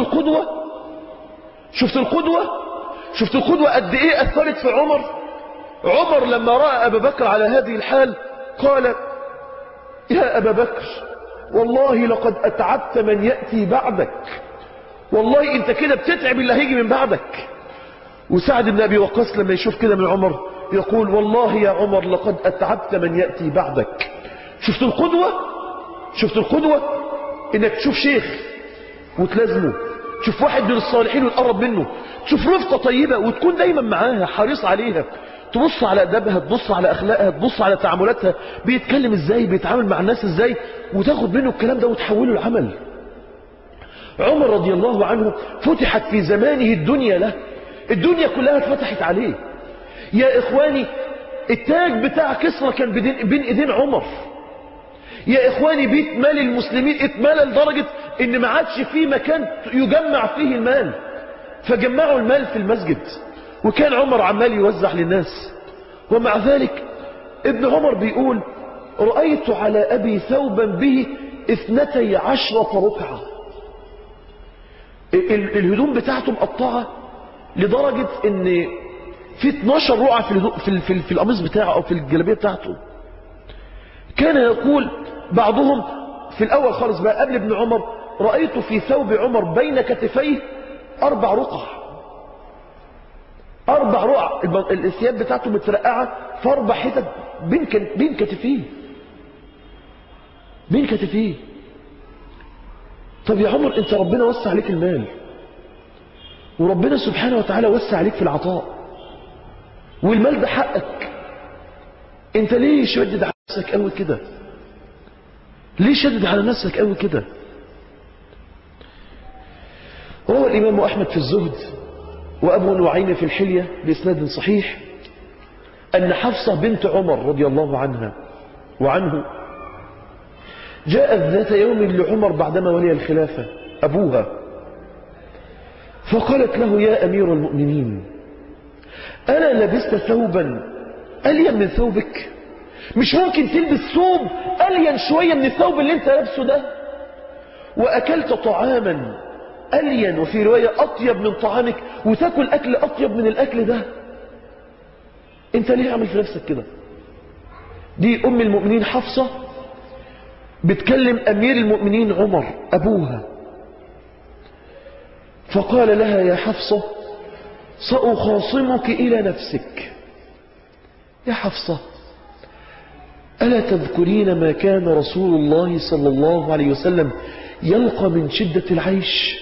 القدوة قد إيه أثرت في عمر. عمر لما رأى أبا بكر على هذه الحال قال يا أبا بكر والله لقد أتعبت من يأتي بعدك، والله أنت كده بتتعب اللي هيجي من بعدك. وسعد بن أبي وقاص لما يشوف كده من عمر يقول والله يا عمر لقد أتعبت من يأتي بعدك. شفت القدوة إنك تشوف شيخ وتلازمه، تشوف واحد من الصالحين وتقرب منه، تشوف رفقة طيبة وتكون دايما معاها حريص عليها، تبص على أدبها، تبص على أخلاقها، تبص على تعاملاتها، بيتكلم إزاي، بيتعامل مع الناس إزاي، وتاخد منه الكلام ده وتحوله العمل. عمر رضي الله عنه فتحت في زمانه الدنيا له، الدنيا كلها اتفتحت عليه. يا إخواني التاج بتاع كسرى كان بين إيدين عمر. يا إخواني بيت مال المسلمين اتملى لدرجة إن ما عادش فيه مكان يجمع فيه المال، فجمعوا المال في المسجد، وكان عمر عمال يوزع للناس. ومع ذلك ابن عمر بيقول رأيت على أبي ثوبا به 12 ركعة، الهدوم بتاعته مقطعة لدرجة ان في 12 رقعة في القميص بتاعه او في الجلابية بتاعته. كان يقول بعضهم في الاول خالص بقى قبل ابن عمر رأيت في ثوب عمر بين كتفيه 4 رقع، 4 رقع، الثياب بتاعته مترقعة في 4 حتت بين كتفيه. طب يا عمر انت ربنا وسع عليك المال، وربنا سبحانه وتعالى وسع عليك في العطاء، والمال ده حقك، انت ليه شدد على نفسك قوي كده؟ روى الإمام أحمد في الزهد وأبو نعيم في الحلية بإسناد صحيح أن حفصة بنت عمر رضي الله عنها وعنه جاءت ذات يوم لعمر بعدما ولي الخلافة أبوها، فقالت له يا أمير المؤمنين أنا لبست ثوبا ألين من ثوبك؟ مش ممكن تلبس ثوب ألين شوية من الثوب اللي انت لابسه ده؟ وأكلت طعاما ألين وفي رواية أطيب من طعامك وتاكل أكل أطيب من الأكل ده؟ انت ليه عمل في نفسك كده؟ دي أم المؤمنين حفصة بتكلم أمير المؤمنين عمر أبوها، فقال لها: يا حفصة سأخاصمك إلى نفسك. يا حفصة، ألا تذكرين ما كان رسول الله صلى الله عليه وسلم يلقى من شدة العيش؟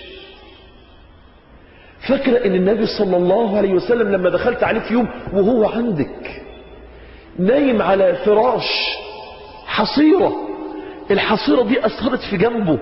فاكرة ان النبي صلى الله عليه وسلم لما دخلت عليه في يوم وهو عندك نايم على فراش حصيرة، الحصيرة دي أثرت في جنبه،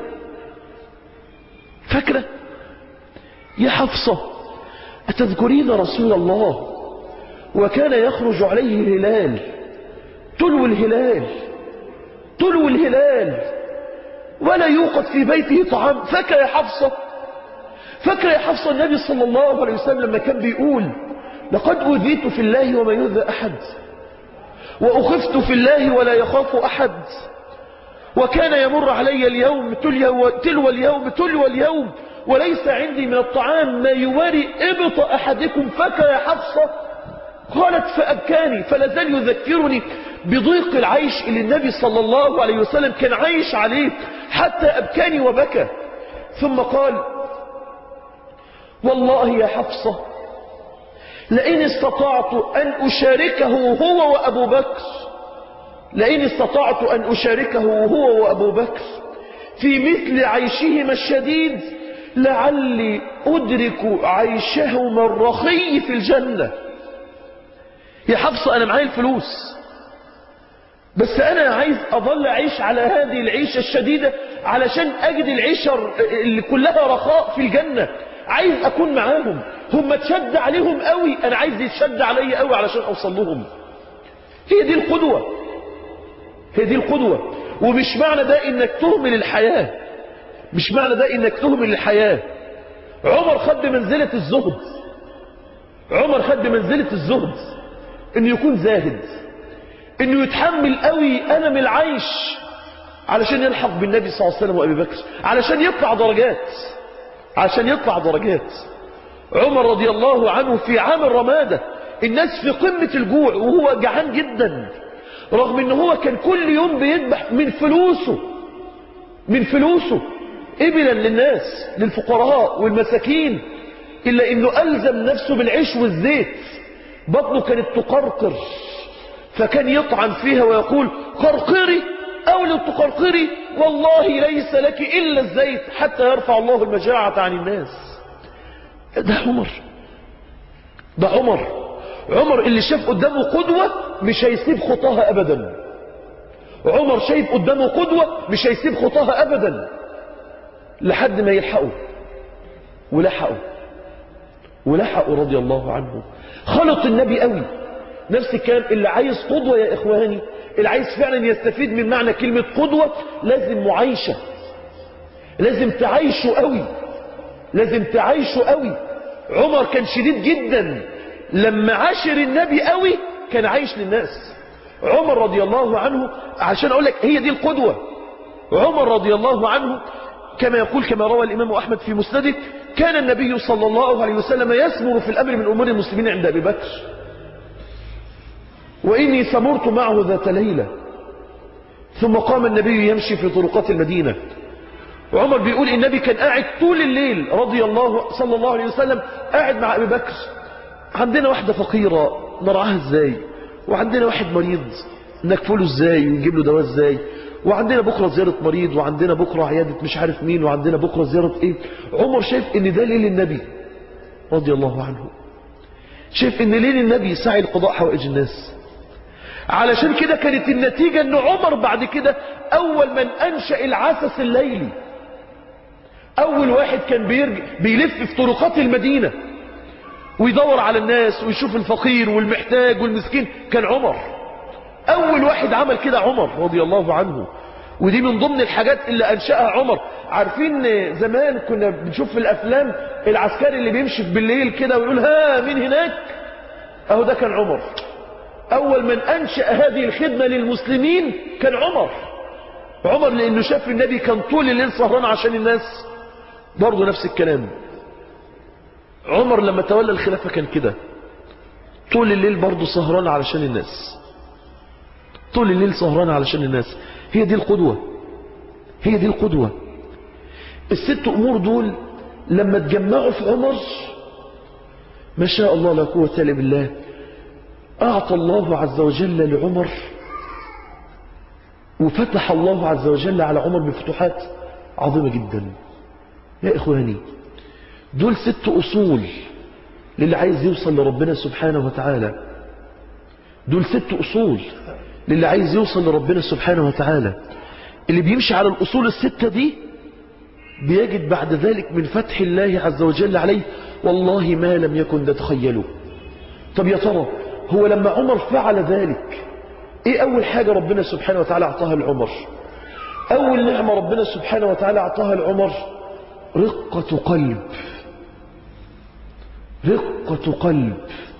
فاكرة؟ يا حفصة، أتذكرين رسول الله وكان يخرج عليه الهلال، تلو الهلال تلو الهلال ولا يوقد في بيته طعام؟ فاكرة يا حفصة؟ فاكرة يا حفصة النبي صلى الله عليه وسلم لما كان بيقول: لقد أوذيت في الله وما يؤذى أحد، وأخفت في الله ولا يخاف أحد، وكان يمر علي اليوم تلو اليوم تلو اليوم وليس عندي من الطعام ما يواري إبط أحدكم؟ فاكرة يا حفصة؟ قالت: فأبكاني، فلازال يذكرني بضيق العيش اللي النبي صلى الله عليه وسلم كان عايش عليه، حتى أبكاني وبكى. ثم قال: والله يا حفصة لئن استطعت أن أشاركه هو وأبو بكر، لئن استطعت أن أشاركه هو وأبو بكر في مثل عيشهما الشديد لعلي أدرك عيشهما الرخي في الجنة. يا حفصة، أنا معايا الفلوس، بس أنا عايز أظل أعيش على هذه العيشة الشديدة علشان أجد العيشة اللي كلها رخاء في الجنة، عايز أكون معاهم. هم تشد عليهم قوي، أنا عايز يتشد علي قوي علشان أوصل لهم. هي دي القدوة، هي دي القدوة. ومش معنى ده إنك تهمل الحياة، مش معنى ده إنك تهمل الحياة. عمر خد منزلة الزهد، عمر خد منزلة الزهد، إنه يكون زاهد، إنه يتحمل قوي ألم العيش علشان يلحق بالنبي صلى الله عليه وسلم وأبي بكر، علشان يطلع درجات، عشان يطلع درجات. عمر رضي الله عنه في عام الرمادة الناس في قمة الجوع وهو جعان جدا، رغم ان هو كان كل يوم بيذبح من فلوسه إبلا للناس للفقراء والمساكين، إلا إنه ألزم نفسه بالعيش والزيت، بطنه كانت تقرقر، فكان يطعن فيها ويقول: قرقري أو لو تقرقري والله ليس لك إلا الزيت حتى يرفع الله المجاعة عن الناس. ده عمر، ده عمر اللي شاف قدامه قدوة مش هيسيب خطاها أبدا. عمر شايف قدامه قدوة مش هيسيب خطاها أبدا لحد ما يلحقوا، ولحقوا رضي الله عنه. خلط النبي قوي. نفس الكلام، اللي عايز قدوة يا إخواني، اللي عايز فعلا يستفيد من معنى كلمة قدوة، لازم معايشة، لازم تعايشه قوي، لازم تعايشه قوي. عمر كان شديد جدا، لما عاشر النبي قوي كان عايش للناس. عمر رضي الله عنه، عشان أقول لك هي دي القدوة. عمر رضي الله عنه كما يقول، كما روى الإمام أحمد في مسنده: كان النبي صلى الله عليه وسلم يسمر في الأمر من أمور المسلمين عند أبي بكر، وإني سمرت معه ذات ليلة. ثم قام النبي يمشي في طرقات المدينة. وعمر بيقول النبي كان قاعد طول الليل صلى الله عليه وسلم قاعد مع أبي بكر. عندنا واحدة فقيرة نرعاها ازاي، وعندنا واحد مريض نكفله ازاي ونجيب له دواء ازاي، وعندنا بكرة زيارة مريض، وعندنا بكرة عيادة مش عارف مين، وعندنا بكرة زيارة ايه. عمر شايف ان ده ليل النبي رضي الله عنه، شايف ان ليل النبي سعي لقضاء حوائج الناس. علشان كده كانت النتيجة ان عمر بعد كده اول من انشأ العسس الليلي، اول واحد كان بيلف في طرقات المدينة ويدور على الناس ويشوف الفقير والمحتاج والمسكين، كان عمر اول واحد عمل كده، عمر رضي الله عنه. ودي من ضمن الحاجات اللي انشأها عمر. عارفين زمان كنا بنشوف في الافلام العسكري اللي بيمشي بالليل كده ويقول: ها مين هناك؟ اهو ده كان عمر، أول من أنشأ هذه الخدمة للمسلمين كان عمر لأنه شاف النبي كان طول الليل سهران عشان الناس. برضه نفس الكلام، عمر لما تولى الخلافة كان كده، طول الليل برضه سهران علشان الناس، طول الليل سهران علشان الناس. هي دي القدوة. الست أمور دول لما تجمعوا في عمر ما شاء الله لا قوة إلا بالله، أعطى الله عز وجل لعمر، وفتح الله عز وجل على عمر بفتوحات عظيمة جدا. يا إخواني، دول 6 أصول للي عايز يوصل لربنا سبحانه وتعالى. دول 6 أصول للي عايز يوصل لربنا سبحانه وتعالى. اللي بيمشي على الأصول ال6 دي بيجد بعد ذلك من فتح الله عز وجل عليه والله ما لم يكن نتخيله. طب يا ترى هو لما عمر فعل ذلك ايه اول حاجة ربنا سبحانه وتعالى اعطاها لعمر؟ اول نعمة ربنا سبحانه وتعالى اعطاها لعمر رقة قلب.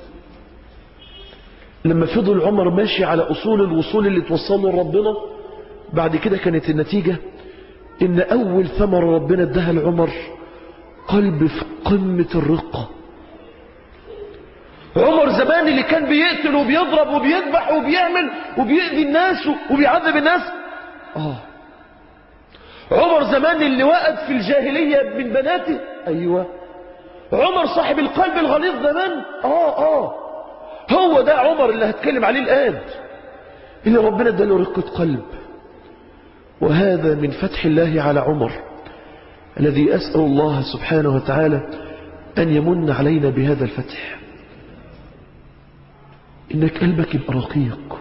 لما فضل عمر ماشي على اصول الوصول اللي توصله لربنا، بعد كده كانت النتيجة ان اول ثمرة ربنا اداها لعمر قلب في قمة الرقة. عمر زمان اللي كان بيقتل وبيضرب وبيذبح وبيعمل وبيأذي الناس وبيعذب الناس، عمر زمان اللي وقد في الجاهلية من بناته، ايوه عمر صاحب القلب الغليظ زمان، هو ده عمر اللي هتكلم عليه الآن، اللي ربنا اداله رقة قلب. وهذا من فتح الله على عمر الذي أسأل الله سبحانه وتعالى أن يمن علينا بهذا الفتح. إنك قلبك يبقى رقيق،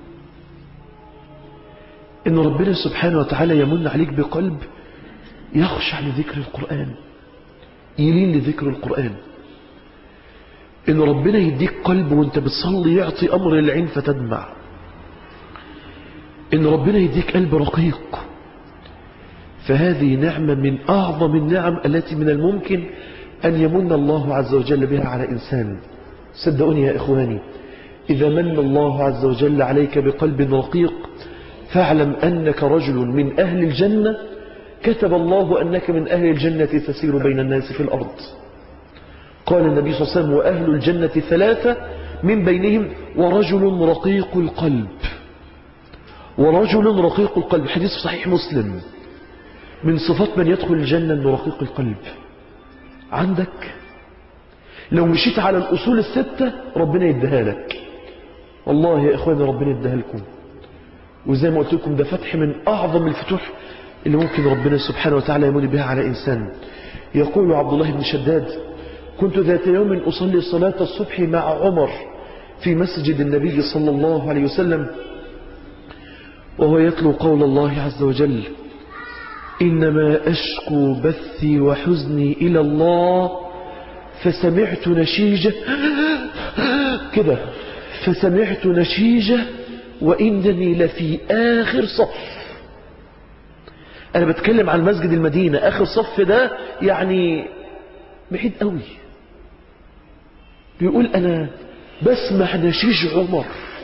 إن ربنا سبحانه وتعالى يمن عليك بقلب يخشع لذكر القرآن، يلين لذكر القرآن. إن ربنا يديك قلب وانت بتصلي يعطي أمر للعين فتدمع. إن ربنا يديك قلب رقيق، فهذه نعمة من أعظم النعم التي من الممكن أن يمن الله عز وجل بها على إنسان. صدقوني يا إخواني، إذا من الله عز وجل عليك بقلب رقيق فاعلم أنك رجل من أهل الجنة، كتب الله أنك من أهل الجنة تسير بين الناس في الأرض. قال النبي صلى الله عليه وسلم: وأهل الجنة 3 من بينهم ورجل رقيق القلب. ورجل رقيق القلب، حديث صحيح مسلم. من صفات من يدخل الجنة أنه رقيق القلب. عندك لو مشيت على الأصول ال6 ربنا يديها لك، والله يا إخواني ربنا يديها لكم. وزي ما قلت لكم ده فتح من أعظم الفتوح اللي ممكن ربنا سبحانه وتعالى يمن بها على إنسان. يقول عبد الله بن شداد: كنت ذات يوم أصلي صلاة الصبح مع عمر في مسجد النبي صلى الله عليه وسلم، وهو يتلو قول الله عز وجل: إنما أشكو بثي وحزني إلى الله، فسمعت نشيجة كده، فسمعت نشيجة وإنني لفي آخر صف. أنا بتكلم عن مسجد المدينة، آخر صف ده يعني بعيد قوي. بيقول أنا بسمع نشيج عمر.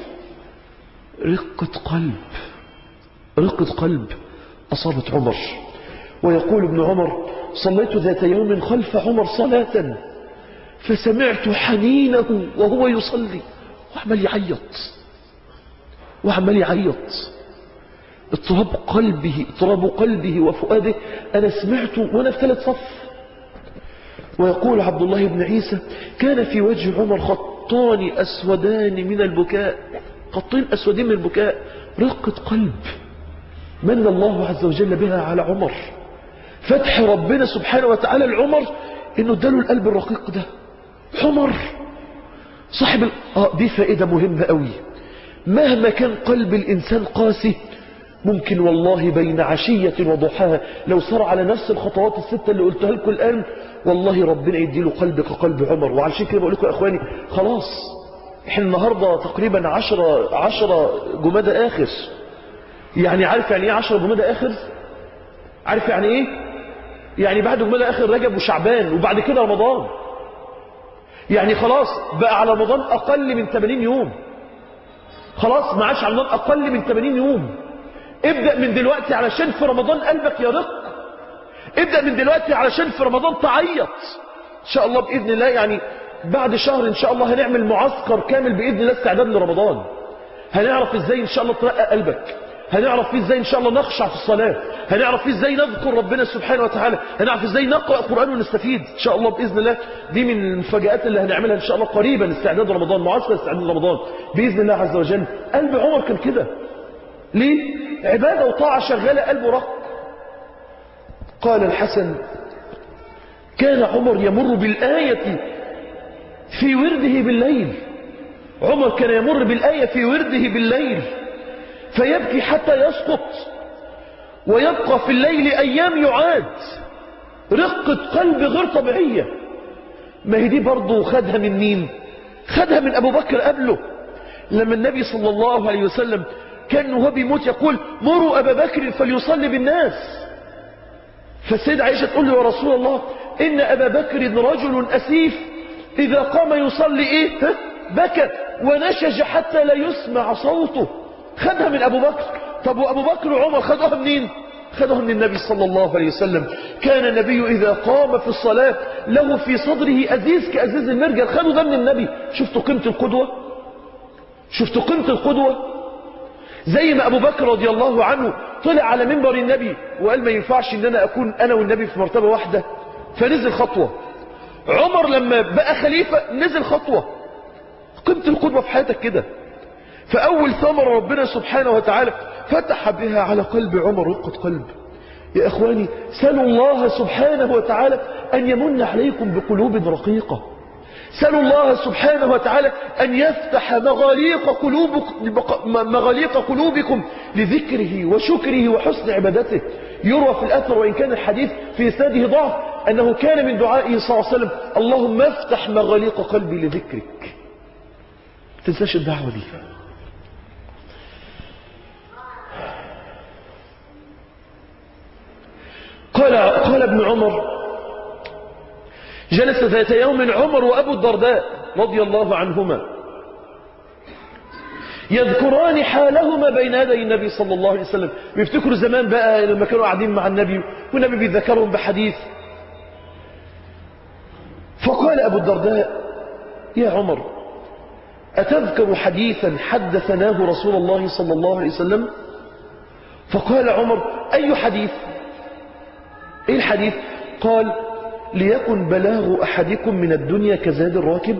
رقة قلب أصابت عمر. ويقول ابن عمر: صليت ذات يوم خلف عمر صلاة فسمعت حنينه وهو يصلي وعمل يعيط اضطراب قلبه وفؤاده. أنا سمعته وأنا في 3 صف. ويقول عبد الله بن عيسى: كان في وجه عمر خطان أسودان من البكاء، خطين أسودين من البكاء. رقة قلب من الله عز وجل بها على عمر. فتح ربنا سبحانه وتعالى لعمر إنه اداله القلب الرقيق ده. عمر صاحب دي فائدة مهمة قوي. مهما كان قلب الإنسان قاسي، ممكن والله بين عشية وضحاها لو صار على نفس الخطوات ال6 اللي قلتها لكم الآن، والله ربنا يديله قلب كقلب عمر. وعلشان كده بقول لكم يا إخواني، خلاص احنا النهاردة تقريبا 10 جمادى آخر. يعني عارف يعني ايه 10 جمادى آخر؟ عارف يعني ايه؟ يعني بعد جمادى آخر رجب وشعبان، وبعد كده رمضان. يعني خلاص بقى على رمضان أقل من 80 يوم. خلاص ما عادش على النار أقل من 80 يوم. ابدأ من دلوقتي علشان في رمضان قلبك يرق. ابدأ من دلوقتي علشان في رمضان تعيط. إن شاء الله بإذن الله يعني بعد شهر إن شاء الله هنعمل معسكر كامل بإذن الله استعداد لرمضان. هنعرف إزاي إن شاء الله ترقى قلبك، هنعرف فيه إزاي إن شاء الله نخشع في الصلاة، هنعرف فيه إزاي نذكر ربنا سبحانه وتعالى، هنعرف إزاي نقرأ قرآن ونستفيد إن شاء الله بإذن الله. دي من المفاجآت اللي هنعملها إن شاء الله قريبا، استعداد رمضان، معسكر استعداد رمضان بإذن الله عز وجل. قلب عمر كان كده. ليه؟ عبادة وطاعة شغالة قلبه رق. قال الحسن: كان عمر يمر بالآية في ورده بالليل. عمر كان يمر بالآية في ورده بالليل فيبكي حتى يسقط، ويبقى في الليل أيام يعاد. رقة قلب غير طبيعية. ما هي دي برضه خدها من مين؟ خدها من أبو بكر قبله. لما النبي صلى الله عليه وسلم كان وهو بيموت يقول: مروا أبا بكر فليصلي بالناس. فالسيدة عائشة تقول له: يا رسول الله إن أبا بكر رجل أسيف إذا قام يصلي بكى ونشج حتى لا يسمع صوته. خدها من أبو بكر. طب وأبو بكر وعمر خدوها منين؟ خدوها من النبي صلى الله عليه وسلم. كان النبي إذا قام في الصلاة له في صدره أزيز كأزيز المرجل. خدوا ده من النبي. شفتوا قيمة القدوة؟ شفتوا قيمة القدوة؟ زي ما أبو بكر رضي الله عنه طلع على منبر النبي وقال: ما ينفعش إن أنا أكون أنا والنبي في مرتبة واحدة، فنزل خطوة. عمر لما بقى خليفة نزل خطوة. قيمة القدوة في حياتك كده. فأول ثمرة ربنا سبحانه وتعالى فتح بها على قلب عمر رقة قلب. يا إخواني سألوا الله سبحانه وتعالى أن يمن عليكم بقلوب رقيقة. سألوا الله سبحانه وتعالى أن يفتح مغاليق قلوبكم لذكره وشكره وحسن عبادته. يروى في الأثر وإن كان الحديث في إسناده ضعف أنه كان من دعائه صلى الله عليه وسلم: اللهم افتح مغاليق قلبي لذكرك. تنساش الدعوة دي. قال ابن عمر: جلس ذات يوم عمر وأبو الدرداء رضي الله عنهما يذكران حالهما بين يدي النبي صلى الله عليه وسلم. بيفتكروا زمان بقى لما كانوا قاعدين مع النبي والنبي بيذكرهم بحديث. فقال أبو الدرداء: يا عمر، أتذكر حديثا حدثناه رسول الله صلى الله عليه وسلم؟ فقال عمر: أي حديث؟ إيه الحديث؟ قال: ليكن بلاغ أحدكم من الدنيا كزاد الراكب.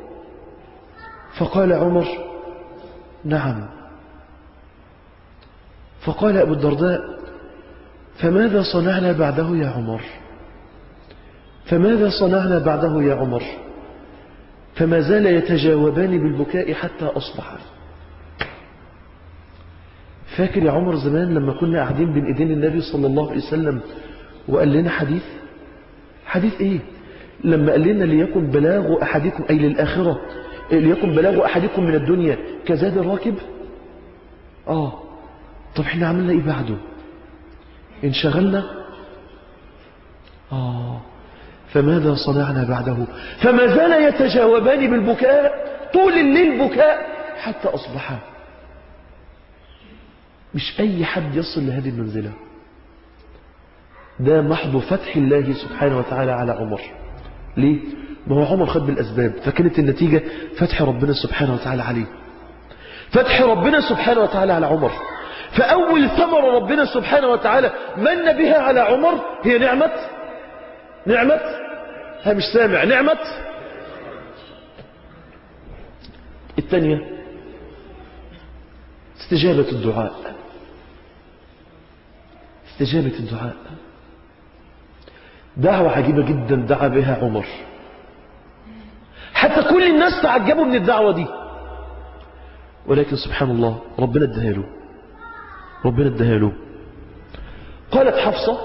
فقال عمر: نعم. فقال أبو الدرداء: فماذا صنعنا بعده يا عمر؟ فماذا صنعنا بعده يا عمر؟ فما زال يتجاوبان بالبكاء حتى أصبح. فاكر يا عمر زمان لما كنا قاعدين بين ايدين النبي صلى الله عليه وسلم وقال لنا حديث؟ حديث ايه؟ لما قال لنا: ليكن بلاغ أحدكم، أي للآخرة، ليكن بلاغ أحدكم من الدنيا كزاد الراكب. طب احنا عملنا ايه بعده؟ انشغلنا. فماذا صنعنا بعده؟ فما زال يتجاوبان بالبكاء طول الليل، بكاء حتى أصبحا. مش أي حد يصل لهذه المنزلة. ده محض فتح الله سبحانه وتعالى على عمر. ليه؟ ما هو عمر خد بالأسباب، فكانت النتيجة فتح ربنا سبحانه وتعالى عليه. فتح ربنا سبحانه وتعالى على عمر. فأول ثمرة ربنا سبحانه وتعالى من بها على عمر هي نعمة مش سامع، نعمة. الثانية استجابة الدعاء. استجابة الدعاء دعوة عجيبة جدا دعا بها عمر، حتى كل الناس تعجبوا من الدعوة دي، ولكن سبحان الله ربنا اداها له. قالت حفصة: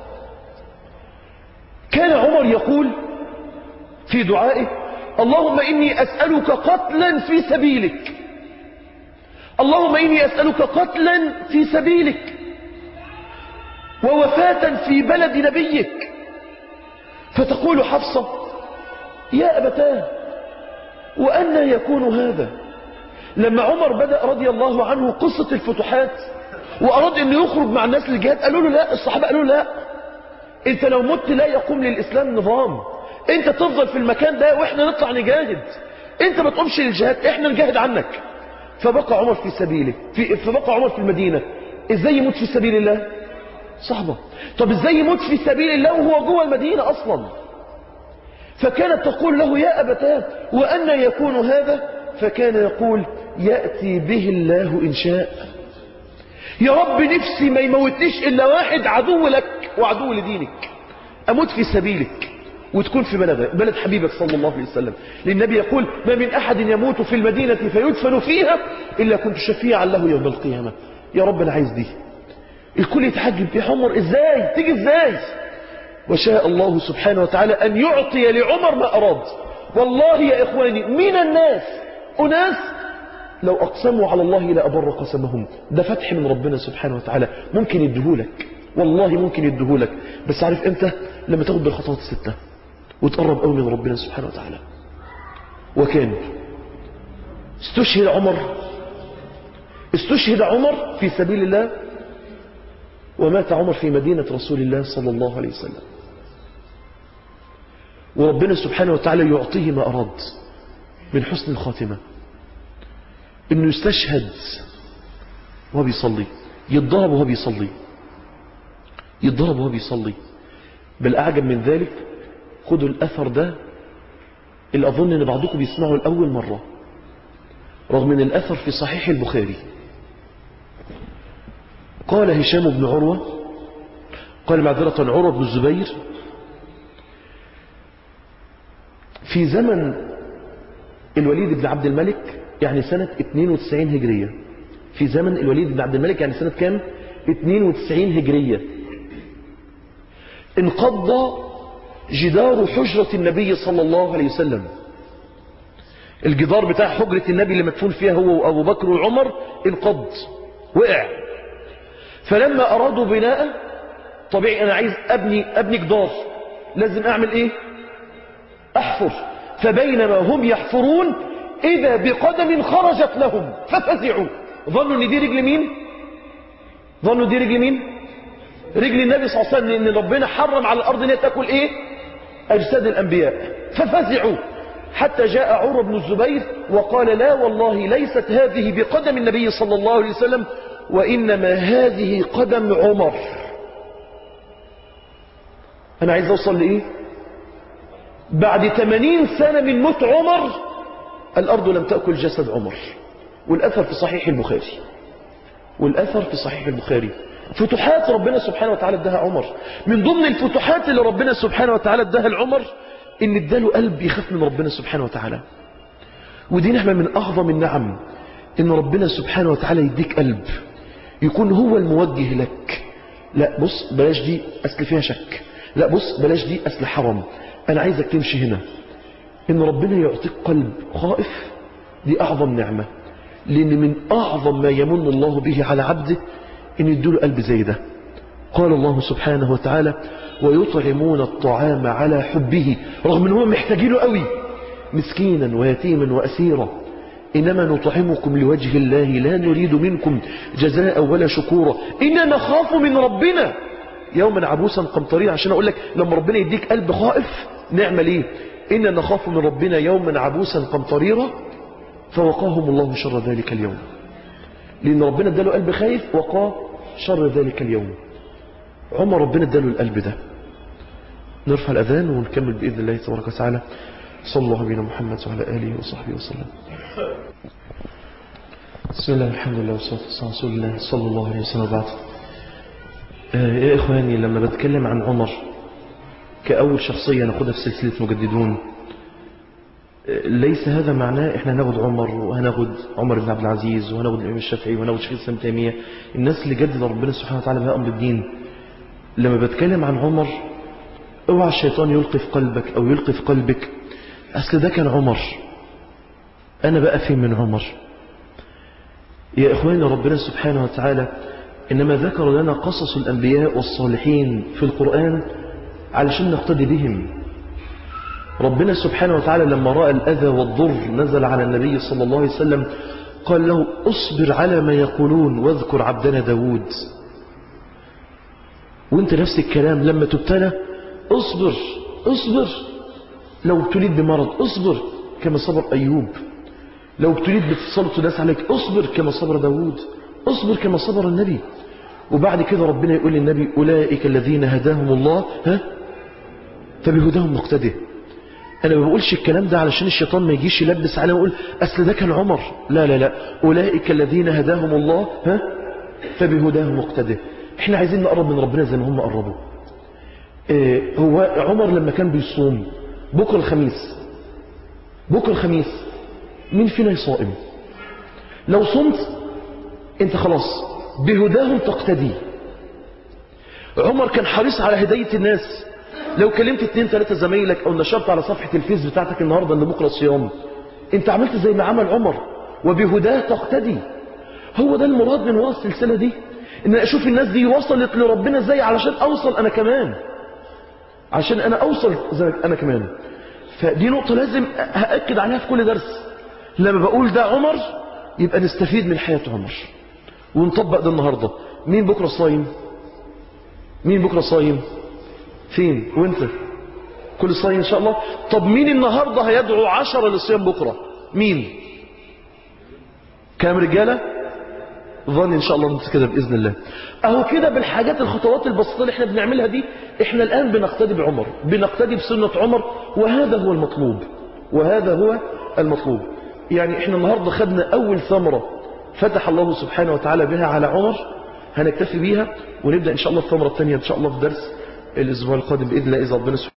كان عمر يقول في دعائه: اللهم إني أسألك قتلا في سبيلك، اللهم إني أسألك قتلا في سبيلك ووفاة في بلد نبيك. فتقول حفصة: يا أبتاه، وأنى يكون هذا؟ لما عمر بدأ رضي الله عنه قصة الفتوحات وأراد أنه يخرج مع الناس للجهاد، قالوا له لا، الصحابة قالوا له لا، أنت لو مت لا يقوم للإسلام نظام، أنت تفضل في المكان ده وإحنا نطلع نجاهد، أنت ما تقومش للجهاد، إحنا نجاهد عنك. فبقى عمر في سبيله، فبقى عمر في المدينة. إزاي يموت في سبيل الله؟ صحبة. طب إزاي يموت في سبيل الله وهو جوه المدينة أصلا؟ فكانت تقول له يا أبتاه وأن يكون هذا؟ فكان يقول يأتي به الله إن شاء. يا رب نفسي ما يموتنيش إلا واحد عدو لك وعدو لدينك، أموت في سبيلك وتكون في بلد حبيبك صلى الله عليه وسلم. للنبي يقول ما من أحد يموت في المدينة فيدفن فيها إلا كنت شفيعا له يوم القيامة. يا رب أنا عايز دي. الكل يتعجب يا عمر إزاي تيجي إزاي؟ وشاء الله سبحانه وتعالى أن يعطي لعمر ما أراد. والله يا إخواني من الناس أناس لو أقسموا على الله لأبر قسمهم. ده فتح من ربنا سبحانه وتعالى، ممكن يديهولك، والله ممكن يديهولك، بس عارف امتى؟ لما تاخد بالخطوات الستة وتقرب قوي من ربنا سبحانه وتعالى. وكان استشهد عمر في سبيل الله، ومات عمر في مدينة رسول الله صلى الله عليه وسلم. وربنا سبحانه وتعالى يعطيه ما أراد من حسن الخاتمة، انه يستشهد وهو بيصلي، يتضرب وهو بيصلي. بل أعجب من ذلك، خدوا الأثر ده اللي أظن أن بعضكم بيسمعه لأول مرة، رغم أن الأثر في صحيح البخاري. قال هشام بن عروة، قال معذرة عروة بن الزبير، في زمن الوليد بن عبد الملك، يعني سنة 92 هجرية، في زمن الوليد بن عبد الملك يعني سنة كام؟ 92 هجرية، انقض جدار حجرة النبي صلى الله عليه وسلم. الجدار بتاع حجرة النبي اللي مدفون فيها هو وأبو بكر وعمر انقض، وقع. فلما أرادوا بناء، طبيعي أنا عايز أبني جدار، لازم أعمل إيه؟ أحفر. فبينما هم يحفرون إذا بقدم خرجت لهم ففزعوا، ظنوا أن دي رجل مين؟ رجل النبي صلى الله عليه وسلم، لأن ربنا حرم على الأرض أن تأكل إيه؟ أجساد الأنبياء. ففزعوا حتى جاء عروة بن الزبير وقال لا والله ليست هذه بقدم النبي صلى الله عليه وسلم، وإنما هذه قدم عمر. أنا عايز أوصل لإيه؟ بعد 80 سنة من موت عمر الأرض لم تأكل جسد عمر. والأثر في صحيح البخاري. فتوحات ربنا سبحانه وتعالى اداها عمر. من ضمن الفتوحات اللي ربنا سبحانه وتعالى اداها لعمر ان اداله قلب يخاف من ربنا سبحانه وتعالى. ودي نعمة من أعظم النعم، ان ربنا سبحانه وتعالى يديك قلب يكون هو الموجه لك. لا بص بلاش دي أصل فيها شك، لا بص بلاش دي أصل حرام، أنا عايزك تمشي هنا. إن ربنا يعطيك قلب خائف دي أعظم نعمة، لأن من أعظم ما يمن الله به على عبده إن يدوله قلب زي ده. قال الله سبحانه وتعالى ويطعمون الطعام على حبه، رغم أنهم محتاجينه قوي، مسكينا ويتيما وأسيرا، إنما نطعمكم لوجه الله لا نريد منكم جزاء ولا شكورا إننا نخاف من ربنا يوما عبوسا قمطريرا. عشان أقول لك لما ربنا يديك قلب خائف نعمل إيه؟ إننا نخاف من ربنا يوما عبوسا قمطريرا فوقاهم الله شر ذلك اليوم. لأن ربنا اداله قلب خايف وقاه شر ذلك اليوم. عمر ربنا اداله القلب ده. نرفع الأذان ونكمل بإذن الله تبارك وتعالى. صلى الله على محمد وعلى آله وصحبه وسلم. بسم الله الحمد لله والصلاة والسلام على رسول الله صلى الله عليه وسلم. بعد يا إخواني، لما بتكلم عن عمر كأول شخصية ناخدها في سلسلة مجددون، ليس هذا معناه احنا هناخد عمر وهناخد عمر بن عبد العزيز وهناخد الإمام الشافعي وهناخد شيخ الإسلام تيمية، الناس اللي جدد ربنا سبحانه وتعالى بها أمر الدين. لما بتكلم عن عمر اوعى الشيطان يلقي في قلبك أو يلقي في قلبك أصل ده كان عمر، أنا بقى فين من عمر. يا إخواني، ربنا سبحانه وتعالى إنما ذكر لنا قصص الأنبياء والصالحين في القرآن علشان نقتدي بهم. ربنا سبحانه وتعالى لما رأى الأذى والضر نزل على النبي صلى الله عليه وسلم قال له اصبر على ما يقولون واذكر عبدنا داود. وانت نفس الكلام لما تبتلى اصبر. لو ابتليت بمرض اصبر كما صبر أيوب. لو ابتليت بتسلط الناس عليك اصبر كما صبر داود. اصبر كما صبر النبي. وبعد كده ربنا يقول للنبي أولئك الذين هداهم الله فبهداهم مقتده. أنا ما بقولش الكلام ده علشان الشيطان ما يجيش يلبس عليه ويقول أصل ده كان عمر. لا أولئك الذين هداهم الله فبهداهم مقتده. احنا عايزين نقرب من ربنا زي ما هم قربوا. هو عمر لما كان بيصوم بكرة الخميس مين فينا يصائم؟ لو صمت انت خلاص بهداهم تقتدي. عمر كان حريص على هداية الناس. لو كلمت 2-3 زمايلك او نشرت على صفحة الفيس بتاعتك النهاردة ان بكرة صيام، انت عملت زي ما عمل عمر، وبهداه تقتدي. هو ده المراد من وراء السلسلة دي، ان اشوف الناس دي وصلت لربنا ازاي علشان اوصل انا كمان، عشان انا اوصل زي انا كمان. فدي نقطة لازم هأكد عليها في كل درس. لما بقول ده عمر يبقى نستفيد من حياة عمر ونطبق ده النهاردة. مين بكرة صايم؟ فين؟ وانت؟ كل صايم ان شاء الله. طب مين النهاردة هيدعو 10 للصيام بكرة؟ مين؟ كام رجالة؟ ظن ان شاء الله انت كده بإذن الله. اهو كده بالحاجات الخطوات البسيطة اللي احنا بنعملها دي احنا الآن بنقتدي بعمر، بنقتدي بسنة عمر، وهذا هو المطلوب. يعني احنا النهاردة خدنا اول ثمرة فتح الله سبحانه وتعالى بها على عمر، هنكتفي بيها ونبدأ ان شاء الله الثمرة الثانية ان شاء الله في درس الاسبوع القادم بإذن الله إذا ربنا